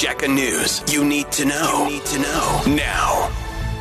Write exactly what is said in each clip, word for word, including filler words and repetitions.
Jacka News. You need to know. You need to know now.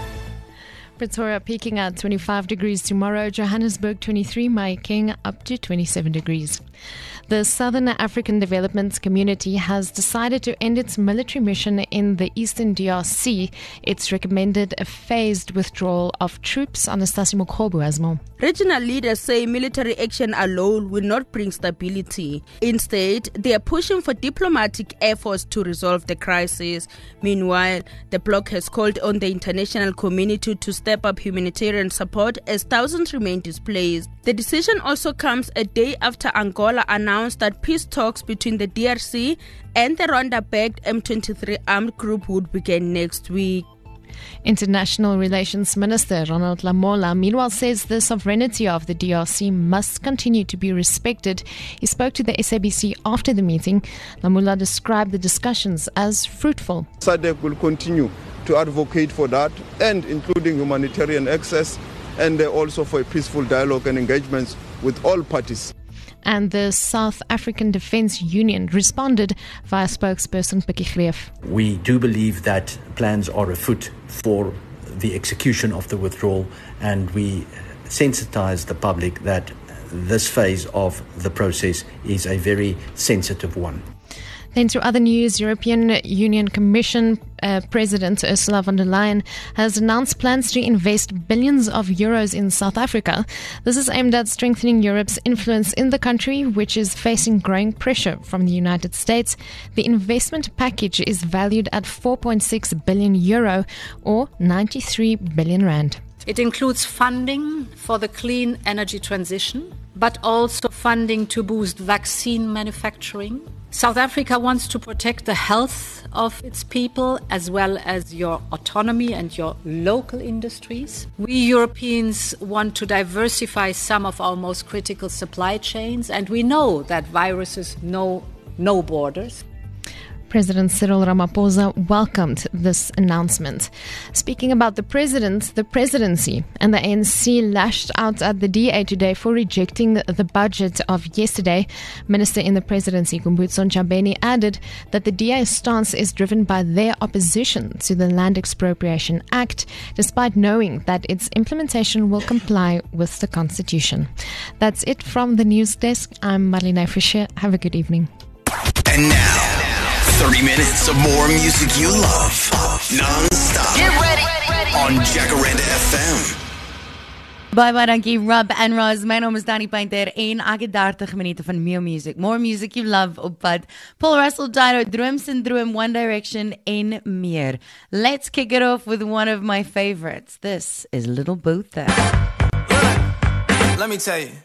Pretoria peaking at twenty-five degrees tomorrow. Johannesburg twenty-three, Mahikeng up to twenty-seven degrees. The Southern African Development Community has decided to end its military mission in the Eastern D R C. It's recommended a phased withdrawal of troops. Anastasia Mokhobu has more. Regional leaders say military action alone will not bring stability. Instead, they are pushing for diplomatic efforts to resolve the crisis. Meanwhile, the bloc has called on the international community to step up humanitarian support as thousands remain displaced. The decision also comes a day after Angola announced that peace talks between the D R C and the Rwanda-backed M twenty-three armed group would begin next week. International Relations Minister Ronald Lamola, meanwhile, says the sovereignty of the D R C must continue to be respected. He spoke to the S A B C after the meeting. Lamola described the discussions as fruitful. SADC will continue to advocate for that, and including humanitarian access, and also for a peaceful dialogue and engagements with all parties. And the South African Defence Union responded via spokesperson Pikkie Greef. We do believe that plans are afoot for the execution of the withdrawal, and we sensitize the public that this phase of the process is a very sensitive one. Then to other news, European Union Commission uh, President Ursula von der Leyen has announced plans to invest billions of euros in South Africa. This is aimed at strengthening Europe's influence in the country, which is facing growing pressure from the United States. The investment package is valued at four point six billion euro or ninety-three billion rand. It includes funding for the clean energy transition, but also funding to boost vaccine manufacturing. South Africa wants to protect the health of its people as well as your autonomy and your local industries. We Europeans want to diversify some of our most critical supply chains, and we know that viruses know no borders. President Cyril Ramaphosa welcomed this announcement. Speaking about the president, the presidency and the A N C lashed out at the D A today for rejecting the budget of yesterday. Minister in the presidency, Khumbudzo Ntshavheni, added that the D A's stance is driven by their opposition to the Land Expropriation Act, despite knowing that its implementation will comply with the Constitution. That's it from the news desk. I'm Marlene Fischer. Have a good evening. And now, thirty minutes of more music you love, non-stop. Get ready, ready. On Jacaranda F M. Bye bye, dankie Rob en Roz. My naam is Danny Painter en ek het dertig minute van meer music. More music you love op pad. Paul Russell, Dido, Droom Syndroom, One Direction en meer. Let's kick it off with one of my favorites. This is Little Bootha. Yeah. Let me tell you.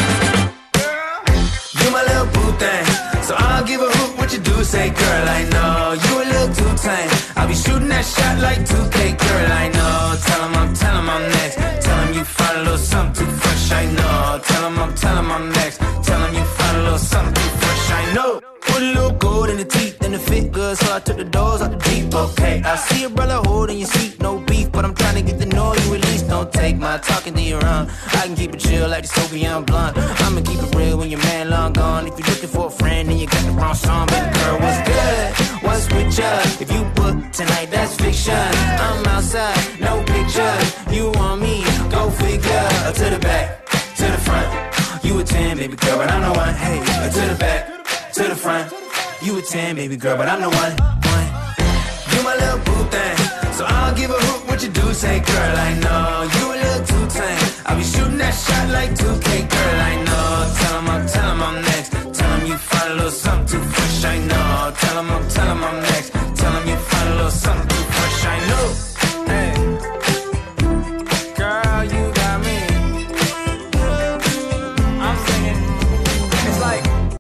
You my little boo thing, so I'll give a hoot what you do. Say, girl, I know you a little too tame. I'll be shooting that shot like two K, girl, I know. Tell him I'm, tell him I'm next. Tell him you find a little something too fresh, I know. Tell him I'm, tell him I'm next. Tell him you find a little something too fresh, I know. Put a little gold in the teeth and the fit good, so I took the doors out the deep, okay. I see a brother holding your seat, no beef, but I'm trying to get to know you at least. Don't take my talking to your own. I can keep it chill like the Soviet blunt. I'ma keep it real when your man long gone. If you're looking for a friend and you got the wrong song, baby girl, what's good? What's with ya? If you book tonight, that's fiction. I'm outside, no pictures. You want me? Go figure. To the back, to the front. You a ten, baby girl, but I'm the one. Hey, to the back, to the front. You a ten, baby girl, but I'm the one. one. You my little boo thing, so I'll give a hoot what you do. Say, girl, I know you a little too tame. I'll be shooting that shot like two K, girl, I know. Tell him I'm, tell him I'm next. Tell him you find a little something too fresh, I know. Tell him I'm, tell